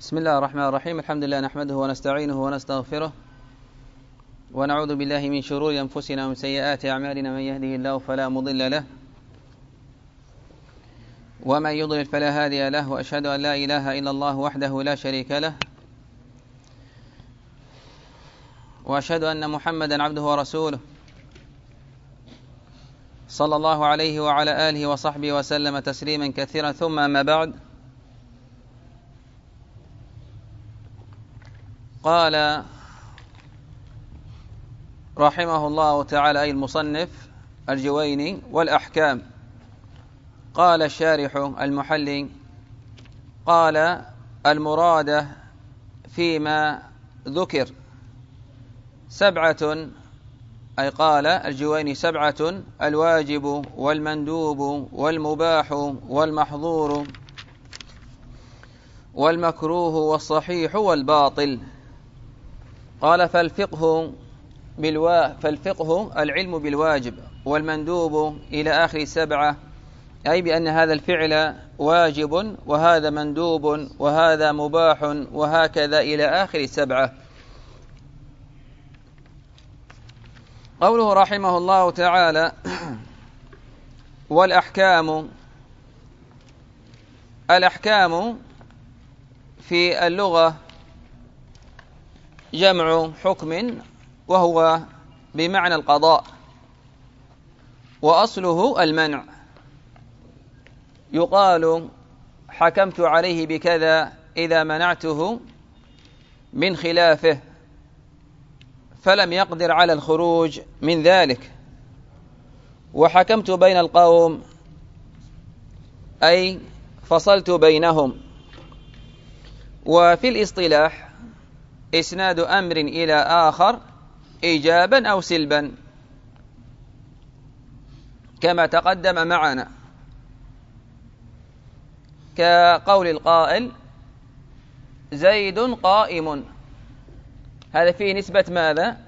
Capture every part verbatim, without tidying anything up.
بسم الله الرحمن الرحيم. الحمد لله نحمده ونستعينه ونستغفره ونعوذ بالله من شرور أنفسنا ومن سيئات أعمالنا. من يهده الله فلا مضل له ومن يضلل فلا هادي له، وأشهد أن لا إله إلا الله وحده لا شريك له، وأشهد أن محمدا عبده ورسوله صلى الله عليه وعلى آله وصحبه وسلم تسليما كثيرا. ثم أما بعد، قال رحمه الله تعالى أي المصنف الجويني: والأحكام. قال الشارح المحلي: قال المراد فيما ذكر سبعة، أي قال الجويني سبعة: الواجب والمندوب والمباح والمحظور والمكروه والصحيح والباطل. قال فالفقه بالوا... فالفقه العلم بالواجب والمندوب إلى آخر السبعة، أي بأن هذا الفعل واجب وهذا مندوب وهذا مباح وهكذا إلى آخر السبعة. قوله رحمه الله تعالى: والأحكام. الأحكام في اللغة جمع حكم، وهو بمعنى القضاء، وأصله المنع. يقال حكمت عليه بكذا إذا منعته من خلافه فلم يقدر على الخروج من ذلك. وحكمت بين القوم أي فصلت بينهم. وفي الاصطلاح إسناد أمر إلى آخر إيجابا أو سلبا، كما تقدم معنا، كقول القائل: زيد قائم. هذا فيه نسبة ماذا؟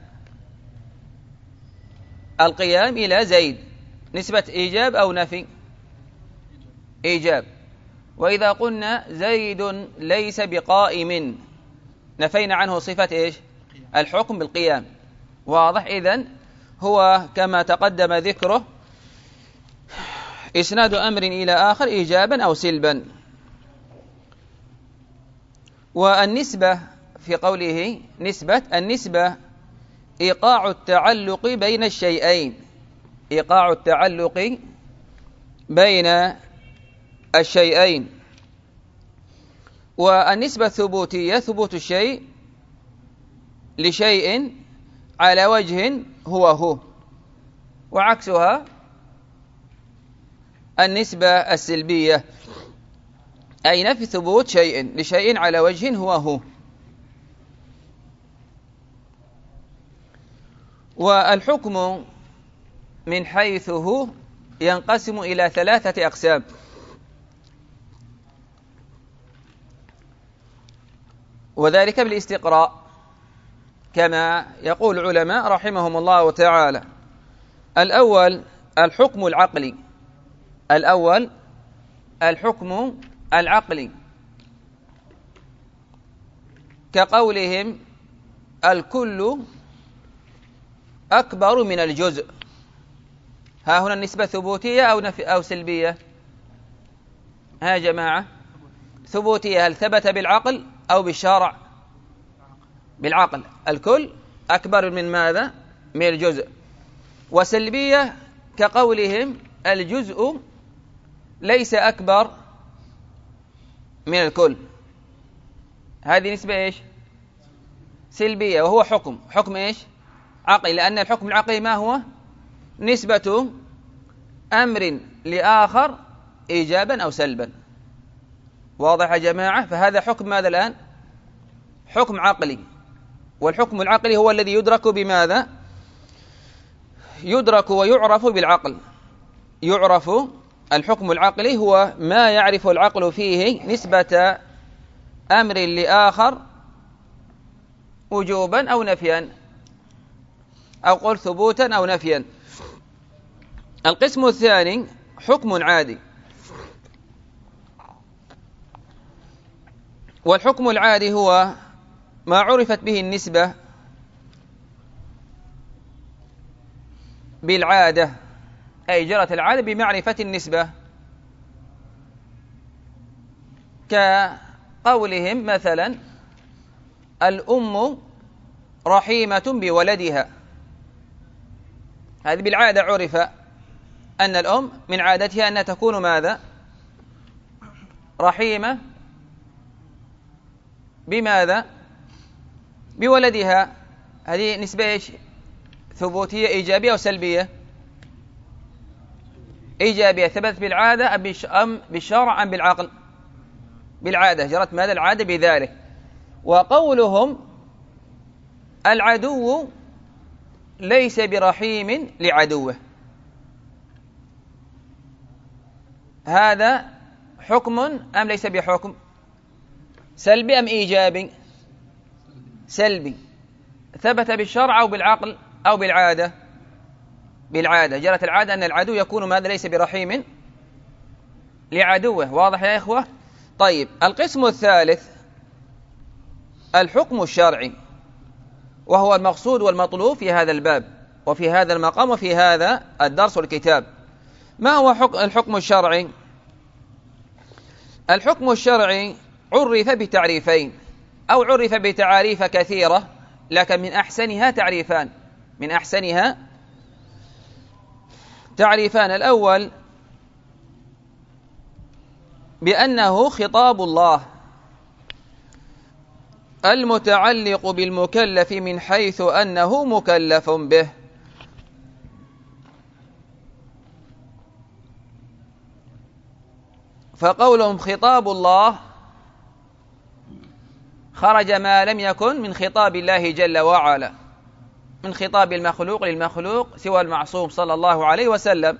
القيام إلى زيد. نسبة إيجاب أو نفي؟ إيجاب. وإذا قلنا زيد ليس بقائم نفينا عنه صفة إيش؟ الحكم بالقيام. واضح؟ إذن هو كما تقدم ذكره إسناد أمر إلى آخر إيجابا أو سلبا. والنسبة في قوله نسبة، النسبة إيقاع التعلق بين الشيئين، إيقاع التعلق بين الشيئين. والنسبة الثبوتية ثبوت الشيء لشيء على وجه هو هو، وعكسها النسبة السلبية، أي نفي ثبوت شيء لشيء على وجه هو هو. والحكم من حيث هو ينقسم إلى ثلاثة أقسام: وذلك بالاستقراء، كما يقول العلماء رحمهم الله تعالى: الأول الحكم العقلي. الأول الحكم العقلي، كقولهم الكل أكبر من الجزء. ها هنا النسبة ثبوتية أو نفي أو سلبية؟ ها يا جماعة، ثبوتية. هل ثبت بالعقل أو بالشرع؟ بالعقل. الكل أكبر من ماذا؟ من الجزء. وسلبية كقولهم الجزء ليس أكبر من الكل. هذه نسبة إيش؟ سلبية، وهو حكم حكم إيش؟ عقلي، لأن الحكم العقلي ما هو؟ نسبة أمر لآخر إيجابا أو سلبا. واضح يا جماعة؟ فهذا حكم ماذا الآن؟ حكم عقلي. والحكم العقلي هو الذي يدرك بماذا؟ يدرك ويعرف بالعقل. يعرف الحكم العقلي هو ما يعرف العقل فيه نسبة أمر لآخر وجوبا أو نفيا، أو قل ثبوتا أو نفيا. القسم الثاني حكم عادي. والحكم العادي هو ما عرفت به النسبة بالعادة، أي جرت العادة بمعرفة النسبة، كقولهم مثلا الأم رحيمة بولدها، هذه بالعادة عرف أن الأم من عادتها أن تكون ماذا؟ رحيمة بماذا؟ بولدها. هذه نسبة إيش؟ ثبوتية إيجابية أو سلبية؟ إيجابية، ثبتت بالعادة أم بالشرع أم بالعقل؟ بالعادة، جرت ماذا العادة بذلك. وقولهم العدو ليس برحيم لعدوه، هذا حكم أم ليس بحكم؟ سلبي أم إيجابي؟ سلبي، ثبت بالشرع أو بالعقل أو بالعادة؟ بالعادة، جرت العادة أن العدو يكون ماذا؟ ليس برحيم لعدوه. واضح يا إخوة؟ طيب، القسم الثالث الحكم الشرعي، وهو المقصود والمطلوب في هذا الباب وفي هذا المقام وفي هذا الدرس والكتاب. ما هو الحكم الشرعي؟ الحكم الشرعي عرف بتعريفين أو عرف بتعاريف كثيرة، لكن من أحسنها تعريفان من أحسنها تعريفان الأول بأنه خطاب الله المتعلق بالمكلف من حيث أنه مكلف به، فقولهم خطاب الله خرج ما لم يكن من خطاب الله جل وعلا، من خطاب المخلوق للمخلوق سوى المعصوم صلى الله عليه وسلم.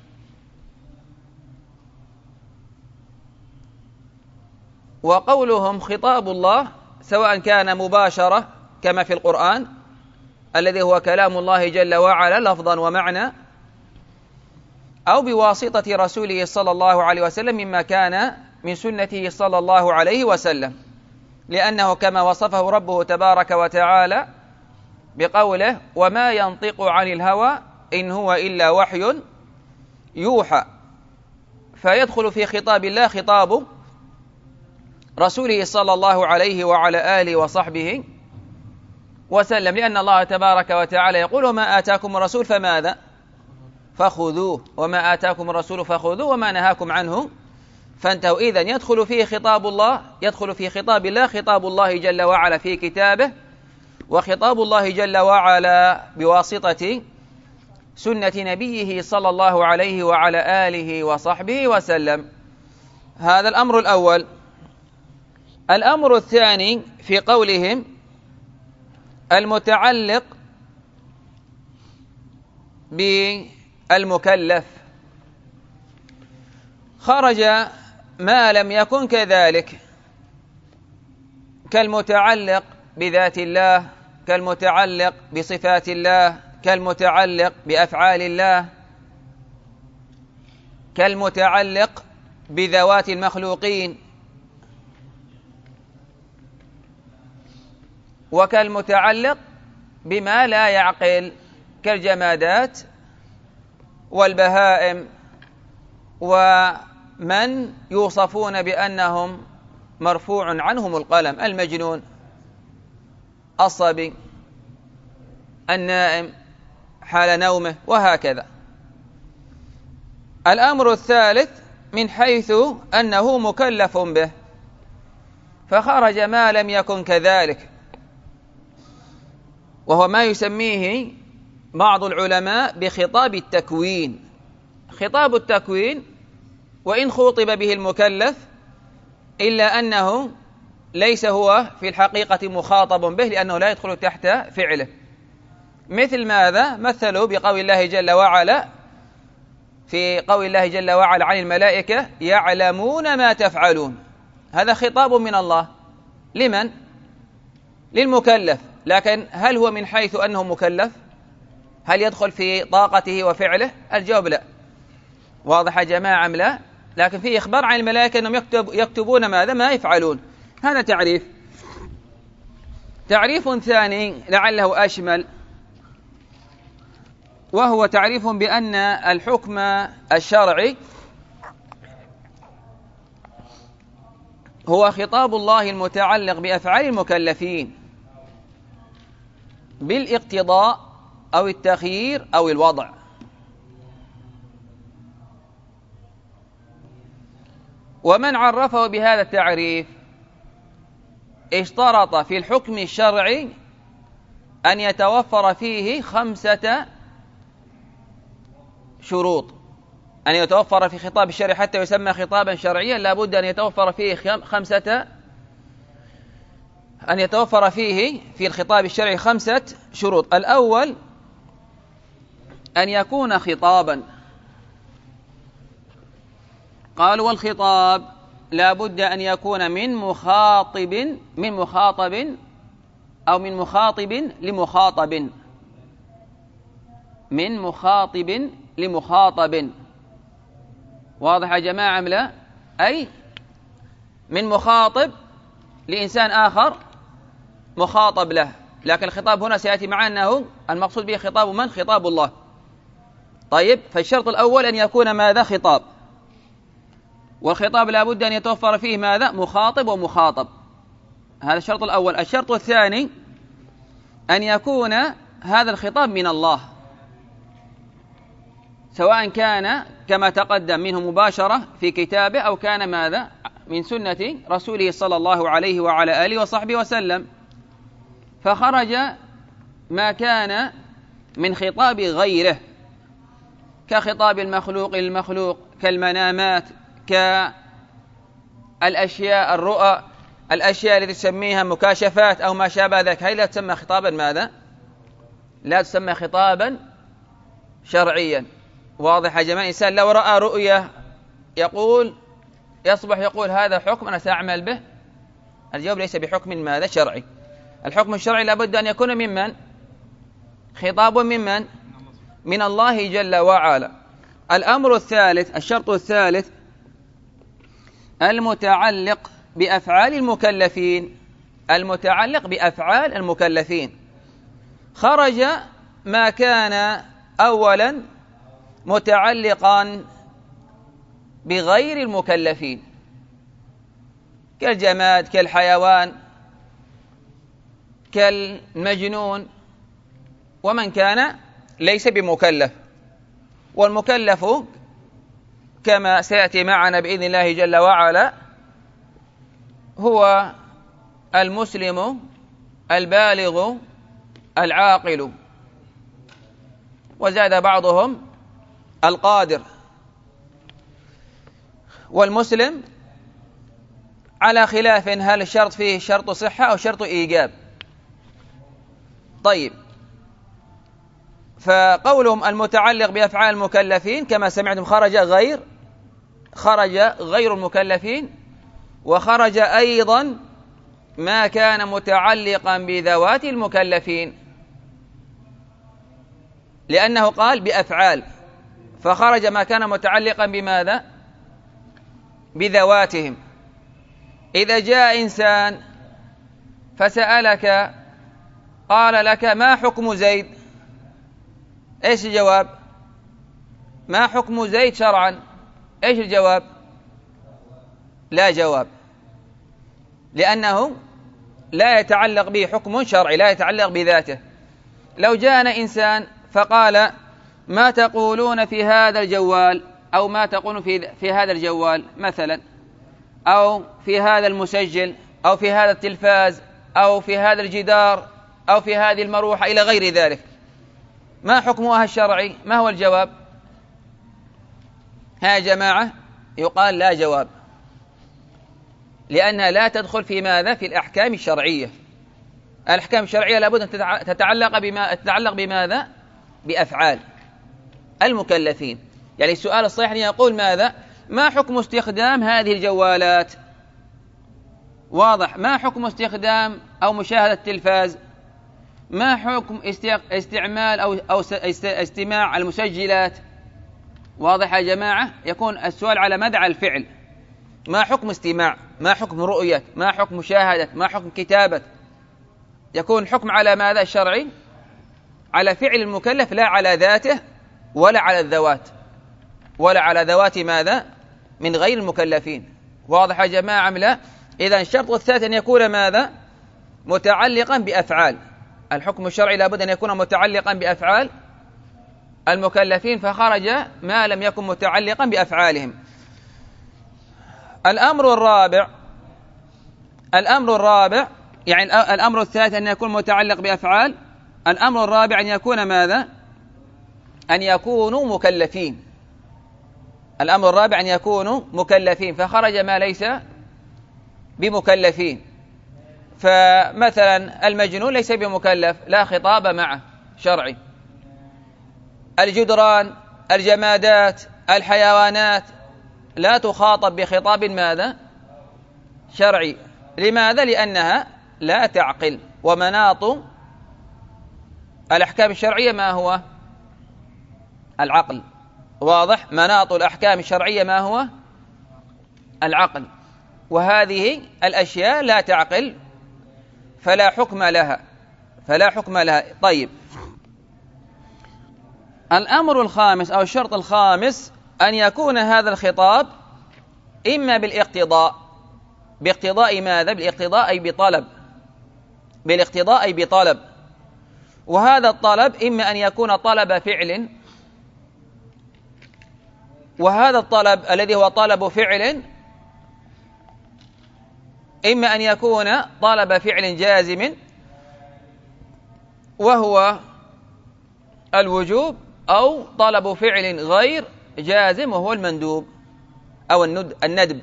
وقولهم خطاب الله سواء كان مباشرة كما في القرآن الذي هو كلام الله جل وعلا لفظا ومعنى، أو بواسطة رسوله صلى الله عليه وسلم مما كان من سنته صلى الله عليه وسلم، لأنه كما وصفه ربه تبارك وتعالى بقوله وما ينطق عن الهوى إن هو إلا وحي يوحى، فيدخل في خطاب الله خطاب رسوله صلى الله عليه وعلى آله وصحبه وسلم، لأن الله تبارك وتعالى يقول وما آتاكم الرسول فماذا؟ فخذوه، وما آتاكم الرسول فخذوه وما نهاكم عنه فانتهوا. إذن يدخل فيه خطاب الله، يدخل في خطاب الله خطاب الله جل وعلا في كتابه، وخطاب الله جل وعلا بواسطة سنة نبيه صلى الله عليه وعلى آله وصحبه وسلم. هذا الأمر الأول. الأمر الثاني في قولهم المتعلق بالمكلف، خرج ما لم يكن كذلك، كالمتعلق بذات الله، كالمتعلق بصفات الله، كالمتعلق بأفعال الله، كالمتعلق بذوات المخلوقين، وكالمتعلق بما لا يعقل كالجمادات والبهائم، ومن يوصفون بأنهم مرفوع عنهم القلم، المجنون، الصبي، النائم حال نومه، وهكذا. الأمر الثالث من حيث أنه مكلف به، فخرج ما لم يكن كذلك، وهو ما يسميه بعض العلماء بخطاب التكوين. خطاب التكوين وإن خُوطب به المكلف إلا أنه ليس هو في الحقيقة مخاطب به، لأنه لا يدخل تحت فعله. مثل ماذا؟ مثلوا بقول الله جل وعلا في قول الله جل وعلا عن الملائكة يعلمون ما تفعلون، هذا خطاب من الله لمن؟ للمكلف، لكن هل هو من حيث أنه مكلف؟ هل يدخل في طاقته وفعله؟ الجواب لا. واضح يا جماعة أم لا؟ لكن في إخبار عن الملائكة أنهم يكتب يكتبون ماذا؟ ما يفعلون، هذا تعريف. تعريف ثاني لعله أشمل، وهو تعريف بأن الحكم الشرعي هو خطاب الله المتعلق بأفعال المكلفين بالاقتضاء أو التخيير أو الوضع. ومن عرفه بهذا التعريف اشترط في الحكم الشرعي أن يتوفر فيه خمسة شروط. أن يتوفر في خطاب الشرع حتى يسمى خطابا شرعيا لابد أن يتوفر فيه خمسة أن يتوفر فيه في الخطاب الشرعي خمسة شروط. الأول أن يكون خطابا. قالوا والخطاب لابد أن يكون من مخاطب من مخاطب أو من مخاطب لمخاطب من مخاطب لمخاطب. واضح يا جماعة أم لا؟ أي من مخاطب لإنسان آخر مخاطب له، لكن الخطاب هنا سيأتي معنا أنه المقصود به خطاب من؟ خطاب الله. طيب، فالشرط الأول أن يكون ماذا؟ خطاب. والخطاب لابد أن يتوفر فيه ماذا؟ مخاطب ومخاطب. هذا الشرط الأول. الشرط الثاني أن يكون هذا الخطاب من الله، سواء كان كما تقدم منه مباشرة في كتابه أو كان ماذا؟ من سنة رسوله صلى الله عليه وعلى آله وصحبه وسلم. فخرج ما كان من خطاب غيره كخطاب المخلوق للمخلوق، كالمنامات، كالأشياء الرؤى، الأشياء التي تسميها مكاشفات أو ما شابه ذلك، هي لا تسمى خطابا ماذا؟ لا تسمى خطابا شرعيا. واضح يا جماعة؟ الإنسان لو رأى رؤية يقول يصبح يقول هذا حكم أنا سأعمل به، الجواب ليس بحكم ماذا؟ شرعي. الحكم الشرعي لابد أن يكون ممن؟ خطاب ممن؟ من الله جل وعلا. الأمر الثالث، الشرط الثالث المتعلق بأفعال المكلفين. المتعلق بأفعال المكلفين. خرج ما كان أولا متعلقا بغير المكلفين كالجماد، كالحيوان، كالمجنون، ومن كان ليس بمكلف. والمكلف كما سيأتي معنا بإذن الله جل وعلا هو المسلم البالغ العاقل، وزاد بعضهم القادر. والمسلم على خلاف هل الشرط فيه شرط صحة أو شرط إيجاب. طيب، فقولهم المتعلق بأفعال المكلفين كما سمعتم خرج غير خرج غير المكلفين، وخرج أيضا ما كان متعلقا بذوات المكلفين، لأنه قال بأفعال، فخرج ما كان متعلقا بماذا؟ بذواتهم. إذا جاء إنسان فسألك قال لك ما حكم زيد؟ إيش الجواب؟ ما حكم زيد شرعا؟ إيش الجواب؟ لا جواب، لأنه لا يتعلق به حكم شرعي، لا يتعلق بذاته. لو جاءنا إنسان فقال ما تقولون في هذا الجوال، أو ما تقولون في, في هذا الجوال مثلا، أو في هذا المسجل، أو في هذا التلفاز، أو في هذا الجدار، أو في هذه المروحة إلى غير ذلك، ما حكمها الشرعي؟ ما هو الجواب؟ ها يا جماعة، يقال لا جواب، لأنها لا تدخل في ماذا؟ في الأحكام الشرعية. الأحكام الشرعية لابد أن تتعلق بما تتعلق بماذا؟ بأفعال المكلفين. يعني السؤال الصحيح أن يقول ماذا؟ ما حكم استخدام هذه الجوالات؟ واضح. ما حكم استخدام أو مشاهدة التلفاز؟ ما حكم استعمال أو أو استماع المسجلات؟ واضح يا جماعة؟ يكون السؤال على مدى الفعل. ما حكم استماع، ما حكم رؤية، ما حكم مشاهدة، ما حكم كتابة؟ يكون الحكم على ماذا الشرعي؟ على فعل المكلف، لا على ذاته ولا على الذوات، ولا على ذوات ماذا من غير المكلفين. واضح يا جماعة أم لا؟ إذن الشرط الثالث أن يكون ماذا متعلقا بأفعال. الحكم الشرعي لابد أن يكون متعلقا بأفعال المكلفين، فخرج ما لم يكن متعلقا بأفعالهم. الأمر الرابع الأمر الرابع يعني الأمر الثالث أن يكون متعلق بأفعال، الأمر الرابع أن يكون ماذا؟ أن يكونوا مكلفين. الأمر الرابع أن يكونوا مكلفين، فخرج ما ليس بمكلفين. فمثلا المجنون ليس بمكلف، لا خطاب معه شرعي. الجدران، الجمادات، الحيوانات لا تخاطب بخطاب ماذا شرعي. لماذا؟ لأنها لا تعقل. ومناط الأحكام الشرعية ما هو؟ العقل. واضح؟ مناط الأحكام الشرعية ما هو؟ العقل. وهذه الأشياء لا تعقل، فلا حكم لها فلا حكم لها طيب، الأمر الخامس أو الشرط الخامس أن يكون هذا الخطاب إما بالاقتضاء. باقتضاء ماذا؟ بالاقتضاء أي بطلب. بالاقتضاء أي بطلب. وهذا الطلب إما أن يكون طلب فعل، وهذا الطلب الذي هو طلب فعل إما أن يكون طلب فعل جازم وهو الوجوب، أو طلب فعل غير جازم وهو المندوب أو الندب.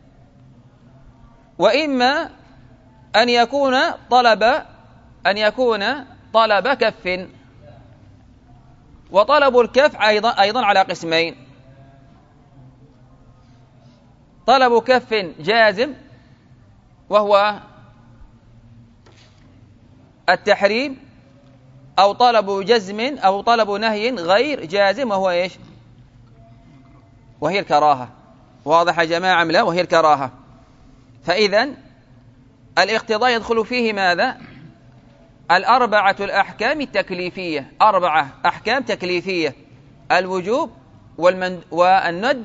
وإما أن يكون طلب أن يكون طلب كف. وطلب الكف أيضا أيضا على قسمين: طلب كف جازم وهو التحريم، أو طلب جزم أو طلب نهي غير جازم وهو إيش؟ وهي الكراهة. واضح يا جماعة لا؟ وهي الكراهة. فإذن الاقتضاء يدخل فيه ماذا؟ الأربعة الأحكام التكليفية، أربعة أحكام تكليفية: الوجوب والمند والند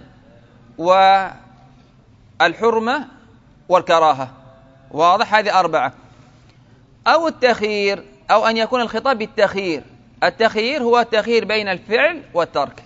والحرمة والكراهة. واضح؟ هذه أربعة. أو التخيير، أو أن يكون الخطاب بالتخيير. التخيير هو التخيير بين الفعل والترك.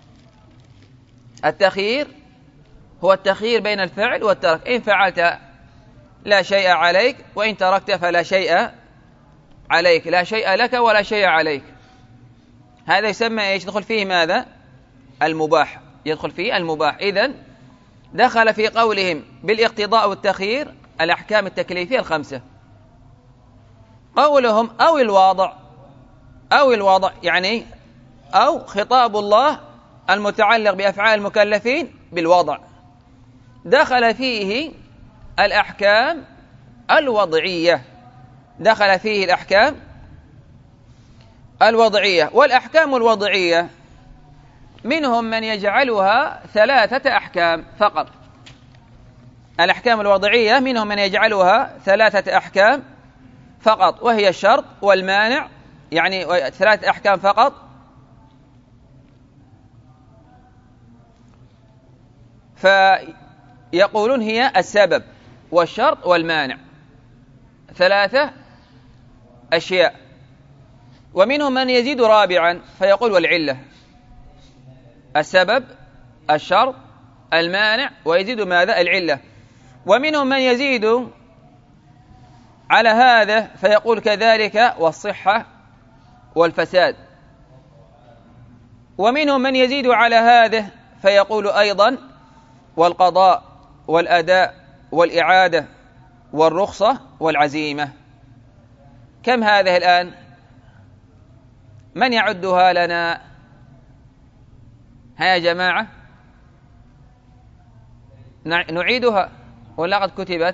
التخيير هو التخيير بين الفعل والترك. إن فعلت لا شيء عليك، وإن تركت فلا شيء عليك. لا شيء لك ولا شيء عليك. هذا يسمى إيش؟ يدخل فيه ماذا؟ المباح. يدخل فيه المباح. إذن دخل في قولهم بالاقتضاء والتخيير الأحكام التكليفية الخمسة. قولهم أو الواضع، أو الواضع يعني أو خطاب الله المتعلق بأفعال المكلفين بالوضع، دخل فيه الأحكام الوضعية. دخل فيه الأحكام الوضعية. والأحكام الوضعية منهم من يجعلها ثلاثة أحكام فقط. الأحكام الوضعية منهم من يجعلها ثلاثة أحكام فقط، وهي الشرط والمانع، يعني ثلاثة أحكام فقط. فيقولون هي السبب والشرط والمانع، ثلاثة أشياء. ومنهم من يزيد رابعا فيقول والعلة. السبب، الشرط، المانع، ويزيد ماذا؟ العلة. ومنهم من يزيد على هذا فيقول كذلك والصحة والفساد. ومنهم من يزيد على هذا فيقول أيضا والقضاء والأداء والإعادة والرخصة والعزيمة. كم هذه الآن؟ من يعدها لنا؟ ها يا جماعة، نعيدها ولا قد كتبت؟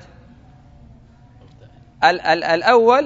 ال ال الأول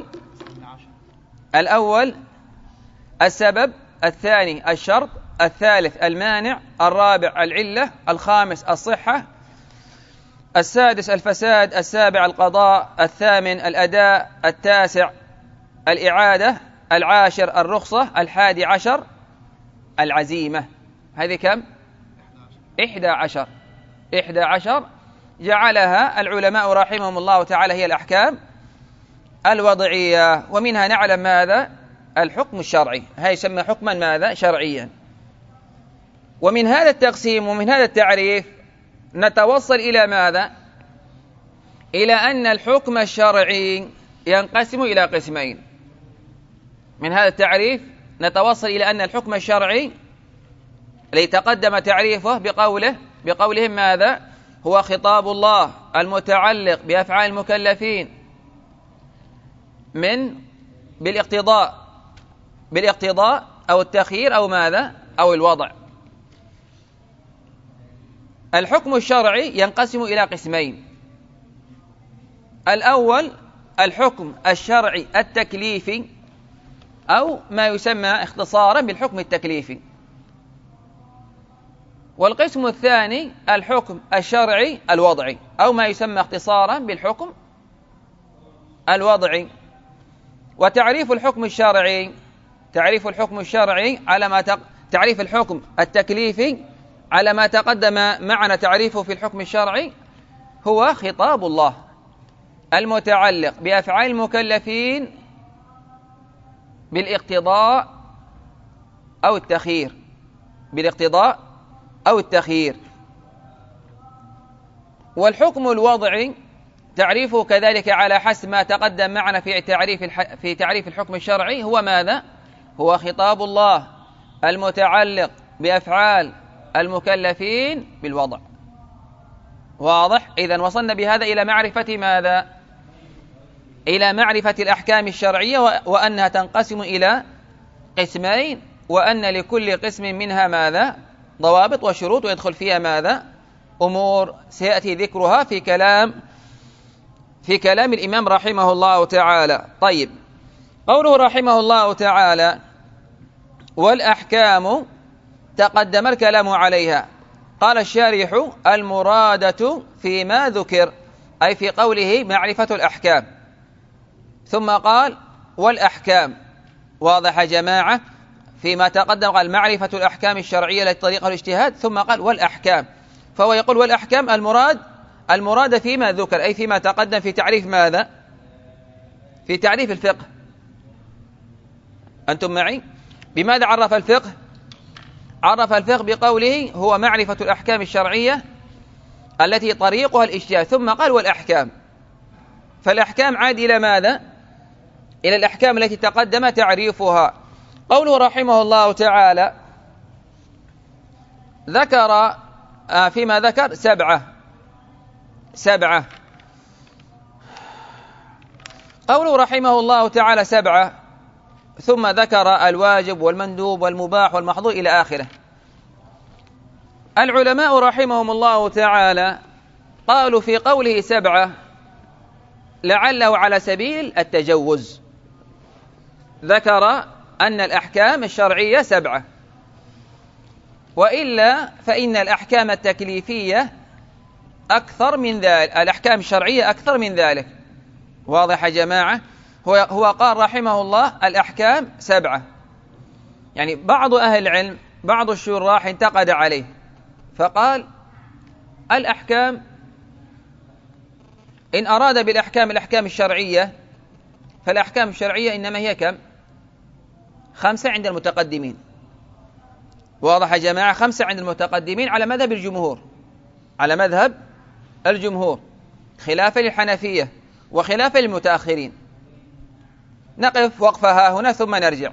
الأول السبب، الثاني الشرط، الثالث المانع، الرابع العلة، الخامس الصحة، السادس الفساد، السابع القضاء، الثامن الأداء، التاسع الإعادة، العاشر الرخصة، الحادي عشر العزيمة. هذه كم؟ إحدى عشر. إحدى عشر جعلها العلماء رحمهم الله تعالى هي الأحكام الوضعية، ومنها نعلم ماذا؟ الحكم الشرعي، هذا يسمى حكما ماذا؟ شرعيا. ومن هذا التقسيم ومن هذا التعريف نتوصل إلى ماذا؟ إلى أن الحكم الشرعي ينقسم إلى قسمين. من هذا التعريف نتوصل إلى أن الحكم الشرعي الذي تقدم تعريفه بقوله بقولهم ماذا؟ هو خطاب الله المتعلق بأفعال المكلفين من بالاقتضاء بالاقتضاء أو التخيير أو ماذا؟ أو الوضع. الحكم الشرعي ينقسم إلى قسمين. الأول الحكم الشرعي التكليفي، أو ما يسمى اختصارا بالحكم التكليفي. والقسم الثاني الحكم الشرعي الوضعي، أو ما يسمى اختصارا بالحكم الوضعي. وتعريف الحكم الشرعي تعريف الحكم الشرعي على ما تق... تعريف الحكم التكليفي على ما تقدم معنا تعريفه في الحكم الشرعي هو خطاب الله المتعلق بأفعال المكلفين بالاقتضاء أو التخيير بالاقتضاء أو التخيير. والحكم الوضعي تعريفه كذلك على حسب ما تقدم معنا في تعريف الح... في تعريف الحكم الشرعي هو ماذا؟ هو خطاب الله المتعلق بأفعال المكلفين بالوضع. واضح؟ إذن وصلنا بهذا إلى معرفة ماذا؟ إلى معرفة الأحكام الشرعية، وأنها تنقسم إلى قسمين، وأن لكل قسم منها ماذا؟ ضوابط وشروط، ويدخل فيها ماذا؟ أمور سيأتي ذكرها في كلام في كلام الإمام رحمه الله تعالى. طيب، قوله رحمه الله تعالى والأحكام تقدم الكلام عليها. قال الشارح المرادة فيما ذكر، أي في قوله معرفة الأحكام، ثم قال والأحكام. واضح يا جماعة؟ فيما تقدم قال معرفة الأحكام الشرعية التي طريقها الاجتهاد، ثم قال والأحكام، فهو يقول والأحكام المراد المراد فيما ذكر، أي فيما تقدم في تعريف ماذا؟ في تعريف الفقه. أنتم معي؟ بماذا عرف الفقه؟ عرف الفقه بقوله هو معرفة الأحكام الشرعية التي طريقها الاجتهاد، ثم قال والأحكام. فالأحكام عاد إلى ماذا؟ إلى الأحكام التي تقدم تعريفها. قوله رحمه الله تعالى ذكر فيما ذكر سبعة سبعة قوله رحمه الله تعالى سبعة، ثم ذكر الواجب والمندوب والمباح والمحظور إلى آخره. العلماء رحمهم الله تعالى قالوا في قوله سبعة لعله على سبيل التجوز، ذكر أن الأحكام الشرعية سبعة، وإلا فإن الأحكام التكليفية أكثر من ذلك، الأحكام الشرعية أكثر من ذلك. واضح يا جماعة؟ هو هو قال رحمه الله الأحكام سبعة، يعني بعض أهل العلم بعض الشراح انتقد عليه فقال الأحكام إن أراد بالأحكام الأحكام الشرعية فالأحكام الشرعية إنما هي كم؟ خمسة عند المتقدمين. واضح يا جماعة؟ خمسة عند المتقدمين على مذهب الجمهور على مذهب الجمهور خلافا للحنفية وخلافا للمتأخرين. نقف وقفها هنا ثم نرجع.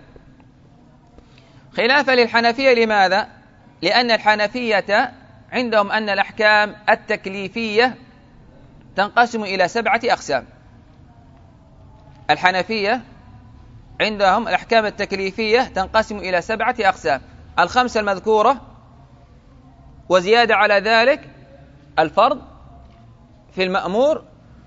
خلافا للحنفية لماذا؟ لأن الحنفية عندهم أن الأحكام التكليفية تنقسم إلى سبعة أقسام. الحنفية عندهم الأحكام التكليفية تنقسم إلى سبعة أقسام، الخمسة المذكورة وزيادة على ذلك الفرض في المأمور،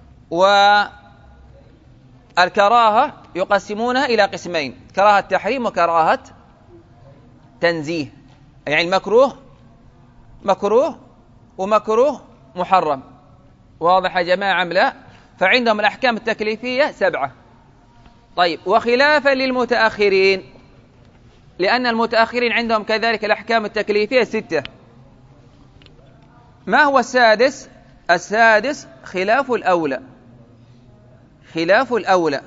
والكراهة يقسمونها إلى قسمين: كراهة تحريم وكراهة تنزيه، يعني المكروه مكروه ومكروه محرم. واضح يا جماعة أم لا؟ فعندهم الأحكام التكليفية سبعة. طيب، وخلافا للمتأخرين، لأن المتأخرين عندهم كذلك الأحكام التكليفية ستة. ما هو السادس؟ السادس خلاف الأولى، خلاف الأولى.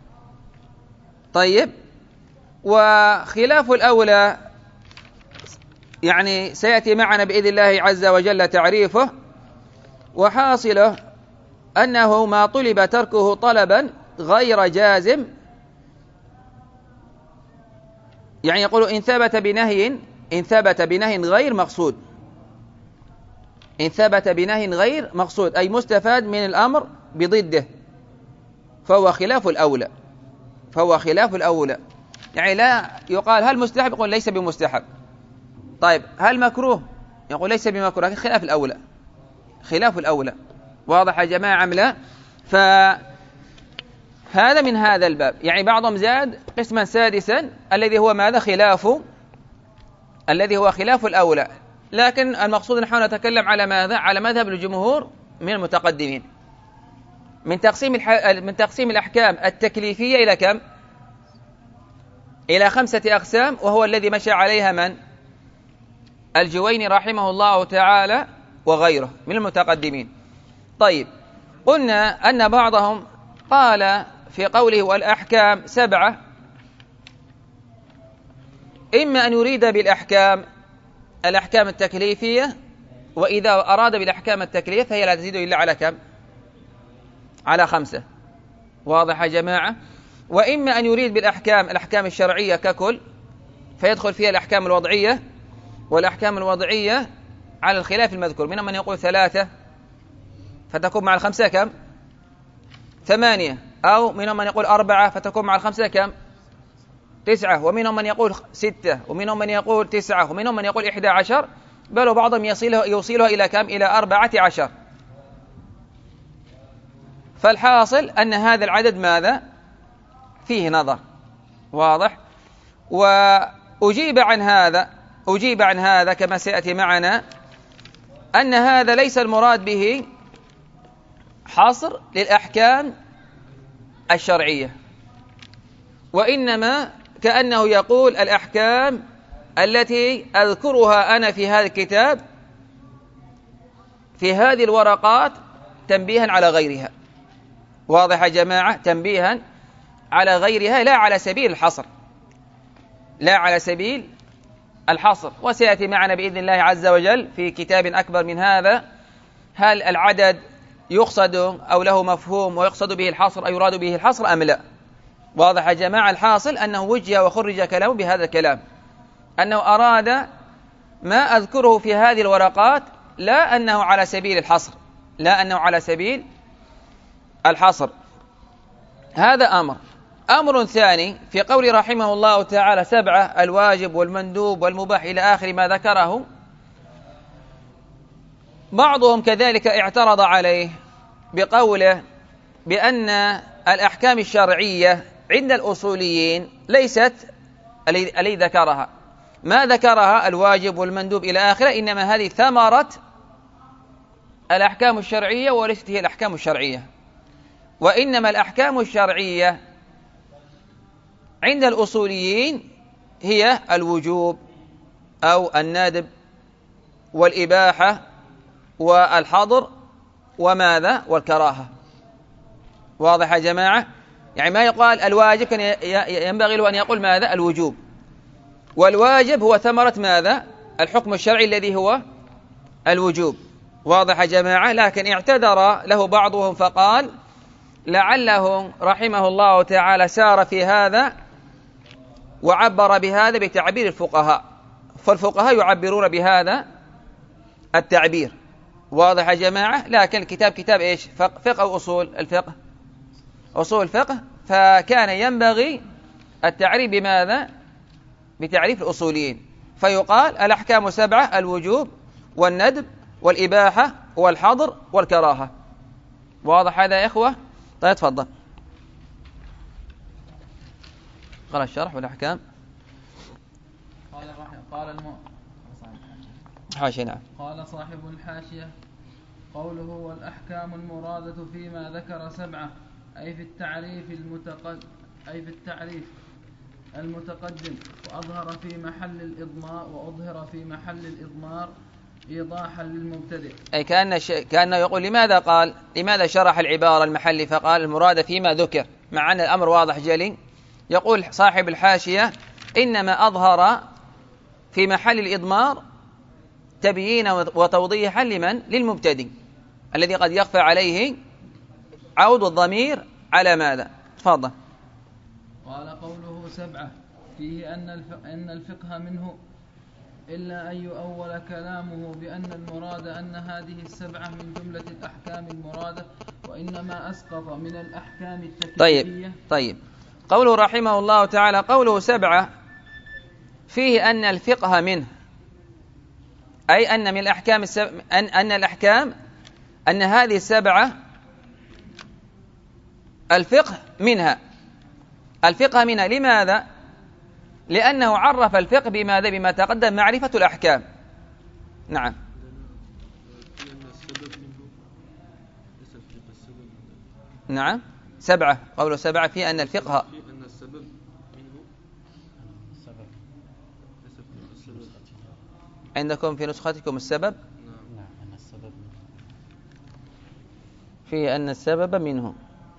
طيب، وخلاف الأولى يعني سيأتي معنا بإذن الله عز وجل تعريفه، وحاصله أنه ما طلب تركه طلبا غير جازم، يعني يقول إن ثبت بنهي إن ثبت بنهي غير مقصود، إن ثبت بنهي غير مقصود أي مستفاد من الأمر بضده، فهو خلاف الأولى، فهو خلاف الأولى. يعني لا يقال هل مستحب، يقول ليس بمستحب. طيب، هل مكروه، يقول ليس بمكروه، لكن خلاف الأولى، خلاف الأولى. واضح يا جماعة أم لا؟ فهذا من هذا الباب. يعني بعضهم زاد قسما سادسا الذي هو ماذا؟ خلاف، الذي هو خلاف الأولى. لكن المقصود نحن نتكلم على ماذا؟ على مذهب الجمهور من المتقدمين من تقسيم الح... من تقسيم الأحكام التكليفية إلى كم؟ إلى خمسة أقسام، وهو الذي مشى عليها من؟ الجويني رحمه الله تعالى وغيره من المتقدمين. طيب، قلنا أن بعضهم قال في قوله والأحكام سبعة، إما أن يريد بالأحكام الأحكام التكليفية، وإذا أراد بالأحكام التكليفية فهي لا تزيد إلا على كم؟ على خمسة. واضح يا جماعة؟ وإما أن يريد بالأحكام الأحكام الشرعية ككل، فيدخل فيها الأحكام الوضعية، والأحكام الوضعية على الخلاف المذكور، منهم من يقول ثلاثة فتكون مع الخمسة كم؟ ثمانية، أو منهم من يقول أربعة فتكون مع الخمسة كم؟ تسعة، ومنهم من يقول ستة، ومنهم من يقول تسعة، ومنهم من يقول إحدى عشر، بل وبعضهم يصيله, يوصيله إلى كم؟ إلى أربعة عشر. فالحاصل أن هذا العدد ماذا؟ فيه نظر. واضح؟ وأجيب عن هذا أجيب عن هذا كما سيأتي معنا أن هذا ليس المراد به حصر للأحكام الشرعية، وإنما كأنه يقول الأحكام التي أذكرها أنا في هذا الكتاب في هذه الورقات تنبيها على غيرها. واضح يا جماعة؟ تنبيها على غيرها، لا على سبيل الحصر، لا على سبيل الحصر. وسيأتي معنا بإذن الله عز وجل في كتاب أكبر من هذا هل العدد يقصد أو له مفهوم ويقصد به الحصر أو يراد به الحصر أم لا. واضح يا جماعة؟ الحاصل أنه وجه وخرج كلامه بهذا الكلام، أنه أراد ما أذكره في هذه الورقات لا أنه على سبيل الحصر، لا أنه على سبيل الحصر. هذا أمر. أمر ثاني في قول رحمه الله تعالى سبعة، الواجب والمندوب والمباح إلى آخر ما ذكره، بعضهم كذلك اعترض عليه بقوله بأن الأحكام الشرعية عند الأصوليين ليست الذي ذكرها، ما ذكرها الواجب والمندوب إلى آخره، إنما هذه ثمرة الأحكام الشرعية وليست هي الأحكام الشرعية. وإنما الأحكام الشرعية عند الأصوليين هي الوجوب أو الندب والإباحة والحظر وماذا؟ والكراهة. واضح يا جماعة؟ يعني ما يقال الواجب كان ينبغي له أن يقول ماذا؟ الوجوب. والواجب هو ثمرة ماذا؟ الحكم الشرعي الذي هو الوجوب. واضح يا جماعة؟ لكن اعتذر له بعضهم فقال لعله رحمه الله تعالى سار في هذا وعبر بهذا بتعبير الفقهاء، فالفقهاء يعبرون بهذا التعبير. واضح يا جماعة؟ لكن الكتاب كتاب إيش؟ فقه أو أصول الفقه؟ أصول الفقه، فكان ينبغي التعريف بماذا؟ بتعريف الأصوليين، فيقال الأحكام سبعة: الوجوب والندب والإباحة والحظر والكراهة. واضح هذا يا إخوة؟ طيب تفضل. قال الشرح والأحكام. قال قال الم... حاشية. نعم. قال صاحب الحاشية قوله والأحكام المرادة فيما ذكر سبعة أي في التعريف المتقد أي في التعريف المتقدم، وأظهر في محل الإضمار وأظهر في محل الإضمار إيضاحا للمبتدئ. أي كأن ش... كأنه يقول لماذا قال لماذا شرح العبارة المحلي فقال المراد فيما ذكر مع أن الأمر واضح جلي. يقول صاحب الحاشية إنما أظهر في محل الإضمار تبيين وتوضيحا لمن للمبتدئ الذي قد يخفى عليه عود الضمير على ماذا. تفضل. قال قوله سبعة فيه أن الفقه منه إلا أن يؤول كلامه بأن المراد أن هذه السبعة من جملة الأحكام المرادة وإنما أسقط من الأحكام التكليفية. طيب طيب قوله رحمه الله تعالى قوله سبعة فيه أن الفقه منه أي أن من الأحكام السبع أن أن الأحكام أن هذه السبعة الفقه منها الفقه منها لماذا؟ لأنه عرف الفقه بماذا؟ بما تقدم معرفة الأحكام. نعم. نعم سبعة قوله سبعة في أن الفقه عندكم في نسختكم السبب في أن السبب منه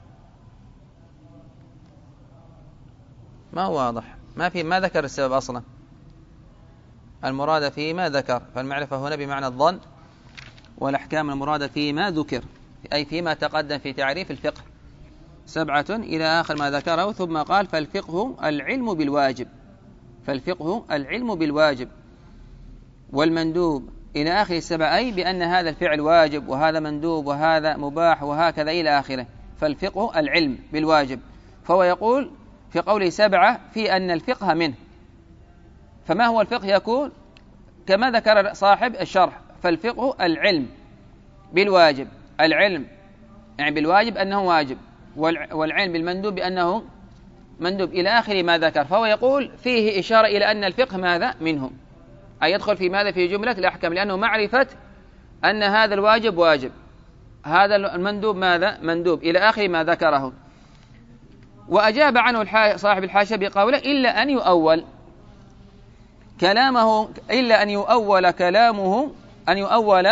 ما هو واضح ما في ما ذكر السبب أصلا. المراد فيه ما ذكر فالمعرفة هنا بمعنى الظن والأحكام المرادة فيه ما ذكر أي فيما تقدم في تعريف الفقه سبعة إلى آخر ما ذكره ثم قال فالفقه العلم بالواجب فالفقه العلم بالواجب والمندوب إلى آخر السبع أي بأن هذا الفعل واجب وهذا مندوب وهذا مباح وهكذا إلى آخره. فالفقه العلم بالواجب فهو يقول في قوله سبعة في أن الفقه منه. فما هو الفقه؟ يكون كما ذكر صاحب الشرح فالفقه العلم بالواجب العلم يعني بالواجب أنه واجب والعلم بالمندوب بأنه مندوب إلى آخر ما ذكر. فهو يقول فيه إشارة إلى أن الفقه ماذا منهم أي يدخل في ماذا في جملة الأحكام لأنه معرفة أن هذا الواجب واجب هذا المندوب ماذا مندوب إلى آخر ما ذكره. وأجاب عنه صاحب الحاشية بقوله إلا أن يؤول كلامه إلا أن يؤول كلامه أن يؤول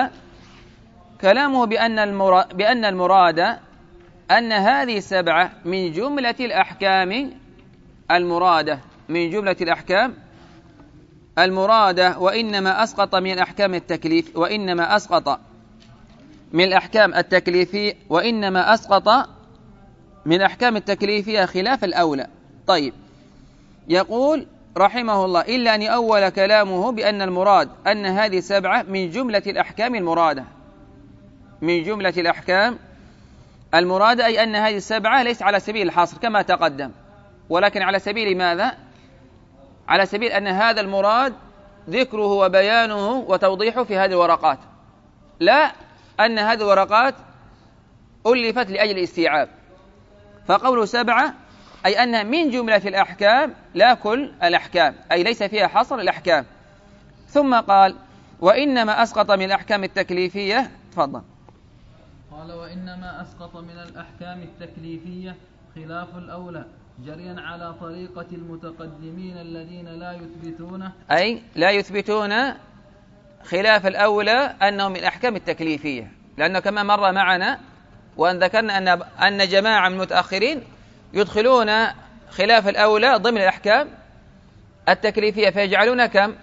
كلامه بأن المراد بأن المراد أن هذه السبعة من جملة الأحكام المرادة من جملة الأحكام المرادة وإنما أسقط من الأحكام التكليف وإنما أسقط من الأحكام التكليفية وإنما أسقط من الأحكام التكليفية خلاف الأولى. طيب يقول رحمه الله إلا أن يؤول كلامه بأن المراد أن هذه السبعة من جملة الأحكام المرادة من جملة الأحكام المرادة أي أن هذه السبعة ليس على سبيل الحصر كما تقدم ولكن على سبيل ماذا؟ على سبيل أن هذا المراد ذكره وبيانه وتوضيحه في هذه الورقات لا أن هذه الورقات ألفت لأجل الاستيعاب. فقوله سبعة أي أنها من جملة الأحكام لا كل الأحكام أي ليس فيها حصر الأحكام. ثم قال وإنما أسقط من الأحكام التكليفية. تفضل. قال وإنما أسقط من الأحكام التكليفية خلاف الأولى جريا على طريقة المتقدمين الذين لا يثبتون أي لا يثبتون خلاف الأولى أنه من الأحكام التكليفية لأنه كما مر معنا وأن ذكرنا أن أن جماعة من المتأخرين يدخلون خلاف الأولى ضمن الأحكام التكليفية فيجعلون كم؟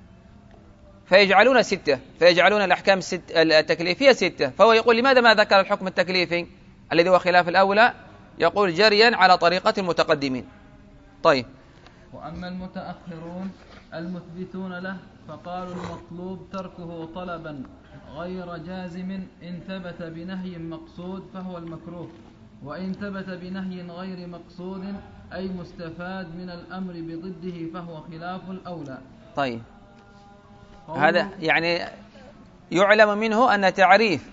فيجعلون ستة فيجعلون الأحكام الست التكليفية ستة. فهو يقول لماذا ما ذكر الحكم التكليفي الذي هو خلاف الأولى؟ يقول جريا على طريقة المتقدمين. طيب وأما المتأخرون المثبتون له فقالوا المطلوب تركه طلبا غير جازم إن ثبت بنهي مقصود فهو المكروه وإن ثبت بنهي غير مقصود أي مستفاد من الأمر بضده فهو خلاف الأولى. طيب هذا يعني يعلم منه أن تعريف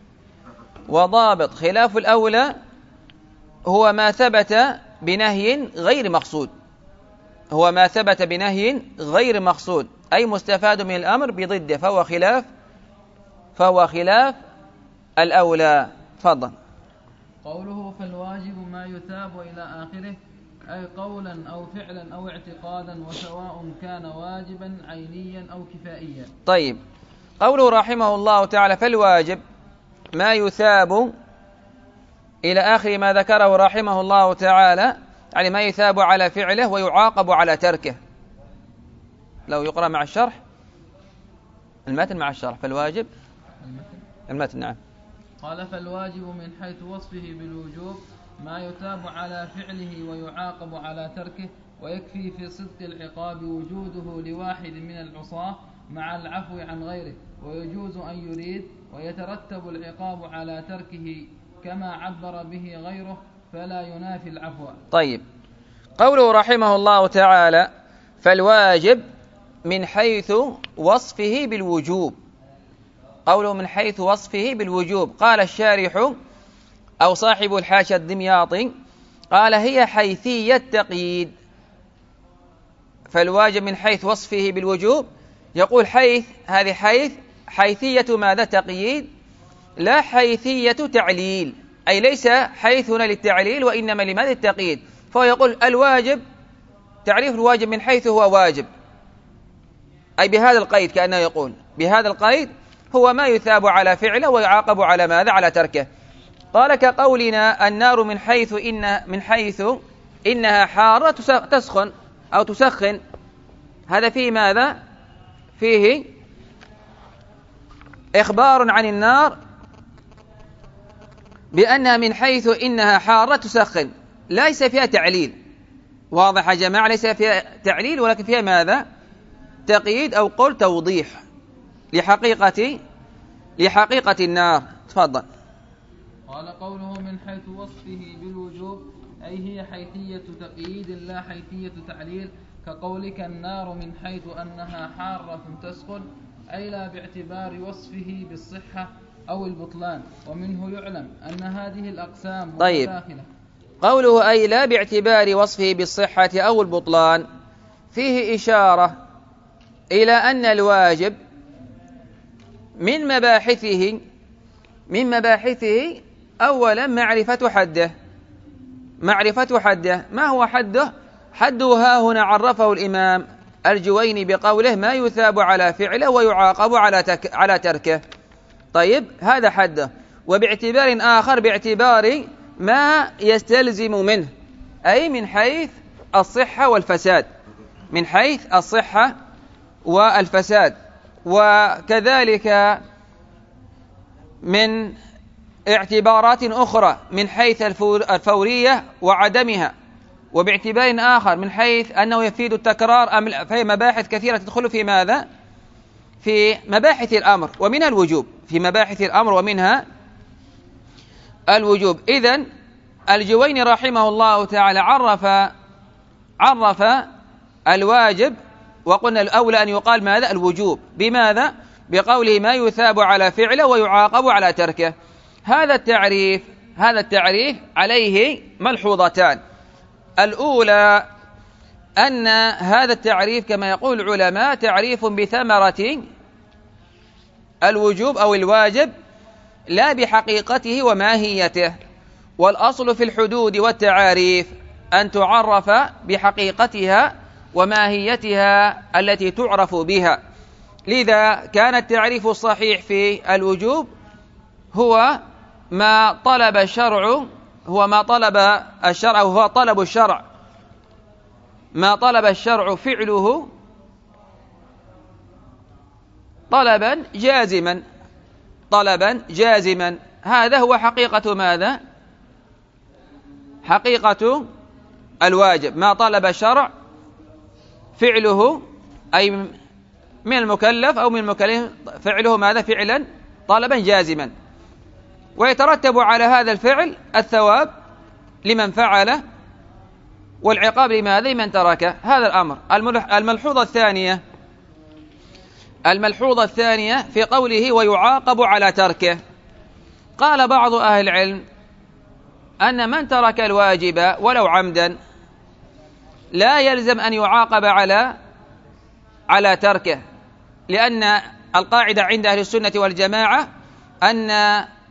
وضابط خلاف الأولى هو ما ثبت بنهي غير مقصود هو ما ثبت بنهي غير مقصود أي مستفاد من الأمر بضده فهو خلاف فهو خلاف الأولى. تفضل. قوله فالواجب ما يثاب إلى آخره، أي قولا أو فعلا أو اعتقادا، وسواء كان واجبا عينيا أو كفائيا. طيب، قوله رحمه الله تعالى فالواجب ما يثاب إلى آخر ما ذكره رحمه الله تعالى، يعني ما يثاب على فعله ويعاقب على تركه. لو يقرأ مع الشرح المتن مع الشرح فالواجب المتن. نعم. قال فالواجب من حيث وصفه بالوجوب ما يثاب على فعله ويعاقب على تركه، ويكفي في صدق العقاب وجوده لواحد من العصاة مع العفو عن غيره، ويجوز أن يريد ويترتب العقاب على تركه كما عبر به غيره فلا ينافي العفو. طيب، قوله رحمه الله تعالى فالواجب من حيث وصفه بالوجوب، قوله من حيث وصفه بالوجوب، قال الشارح أو صاحب الحاشية الدمياطي قال هي حيثية تقييد. فالواجب من حيث وصفه بالوجوب، يقول حيث، هذه حيث حيثية ماذا؟ تقييد، لا حيثية تعليل، أي ليس حيث هنا للتعليل وإنما لماذا؟ التقييد. فهو يقول الواجب، تعريف الواجب من حيث هو واجب، أي بهذا القيد، كأنه يقول بهذا القيد هو ما يثاب على فعله ويعاقب على ماذا؟ على تركه. قال كقولنا النار من حيث إن من حيث إنها حارة تسخن أو تسخن، هذا فيه ماذا؟ فيه إخبار عن النار بأنها من حيث إنها حارة تسخن، ليس فيها تعليل. واضح يا جماعة؟ ليس فيها تعليل ولكن فيها ماذا؟ تقييد أو قول توضيح لحقيقة لحقيقة النار. تفضل. قال قوله من حيث وصفه بالوجوب، أي هي حيثية تقييد لا حيثية تعليل، كقولك النار من حيث أنها حارة تسخن، أي لا باعتبار وصفه بالصحة أو البطلان، ومنه يعلم أن هذه الأقسام طيب. متداخلة. قوله أي لا باعتبار وصفه بالصحة أو البطلان فيه إشارة إلى أن الواجب من مباحثه من مباحثه أولا معرفة حده. معرفة حده، ما هو حده؟ حده ها هنا عرفه الإمام الجويني بقوله ما يثاب على فعله ويعاقب على تك على تركه. طيب، هذا حده. وباعتبار آخر باعتبار ما يستلزم منه، أي من حيث الصحة والفساد، من حيث الصحة والفساد، وكذلك من اعتبارات أخرى من حيث الفورية وعدمها، وباعتبار آخر من حيث أنه يفيد التكرار، أم فهي مباحث كثيرة تدخل في ماذا؟ في مباحث الأمر ومنها الوجوب، في مباحث الأمر ومنها الوجوب. إذن الجويني رحمه الله تعالى عرف عرف الواجب، وقلنا الأولى أن يقال ماذا؟ الوجوب. بماذا؟ بقوله ما يثاب على فعله ويعاقب على تركه. هذا التعريف هذا التعريف عليه ملحوظتان. الأولى أن هذا التعريف كما يقول العلماء تعريف بثمرة الوجوب أو الواجب لا بحقيقته وماهيته، والأصل في الحدود والتعاريف أن تعرف بحقيقتها وماهيتها التي تعرف بها. لذا كان التعريف الصحيح في الوجوب هو ما طلب الشرع هو ما طلب الشرع أو هو طلب الشرع ما طلب الشرع فعله طلبا جازما طلبا جازما هذا هو حقيقة ماذا؟ حقيقة الواجب، ما طلب الشرع فعله، أي من المكلف أو من المكلف فعله ماذا؟ فعلا طلبا جازما، ويترتب على هذا الفعل الثواب لمن فعله والعقاب لماذا؟ لمن تركه. هذا الأمر. الملحوظة الثانية الملحوظة الثانية في قوله ويعاقب على تركه، قال بعض أهل العلم أن من ترك الواجب ولو عمدا لا يلزم أن يعاقب على على تركه، لأن القاعدة عند أهل السنة والجماعة أن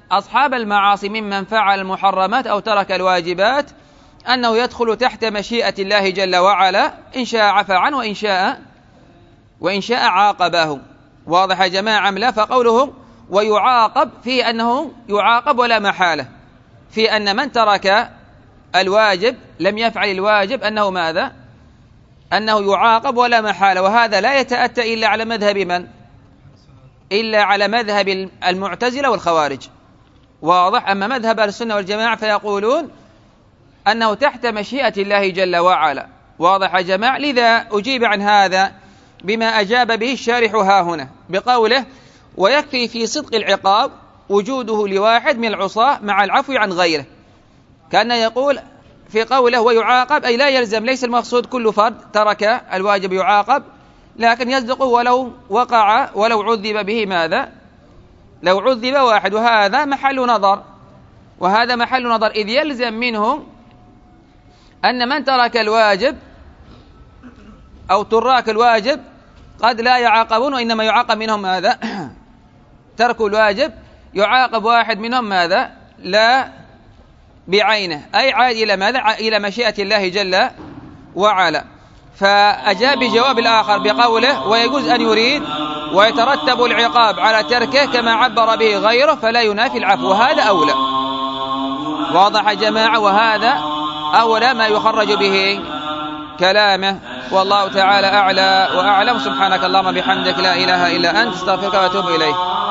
أصحاب المعاصي ممن فعل المحرمات أو ترك الواجبات أنه يدخل تحت مشيئة الله جل وعلا، إن شاء عفى عنه وإن شاء وإن شاء عاقبه. واضح يا جماعة أم لا؟ فقوله ويعاقب فيه أنه يعاقب ولا محالة، في أن من ترك الواجب لم يفعل الواجب أنه ماذا؟ أنه يعاقب ولا محالة. وهذا لا يتأتى إلا على مذهب من؟ إلا على مذهب المعتزلة والخوارج. واضح؟ أما مذهب أهل السنة والجماعة فيقولون أنه تحت مشيئة الله جل وعلا. واضح يا جماعة؟ لذا أجيب عن هذا بما أجاب به الشارح ها هنا بقوله ويكفي في صدق العقاب وجوده لواحد من العصاة مع العفو عن غيره. كان يقول في قوله ويعاقب أي لا يلزم، ليس المقصود كل فرد ترك الواجب يعاقب، لكن يصدق ولو وقع ولو عذب به ماذا؟ لو عذب واحد. وهذا محل نظر، وهذا محل نظر، إذ يلزم منهم أن من ترك الواجب أو تراك الواجب قد لا يعاقبون، وإنما يعاقب منهم ماذا؟ ترك الواجب يعاقب واحد منهم ماذا؟ لا بعينه، أي عاد إلى ماذا؟ إلى مشيئة الله جل وعلا. فأجاب بجواب الآخر بقوله ويجوز أن يريد ويترتب العقاب على تركه كما عبر به غيره فلا ينافي العفو، وهذا أولى. واضح يا جماعة؟ وهذا أولى ما يخرج به كلامه، والله تعالى أعلى وأعلم. سبحانك اللهم بحمدك لا إله إلا أنت استغفرك وأتوب إليك.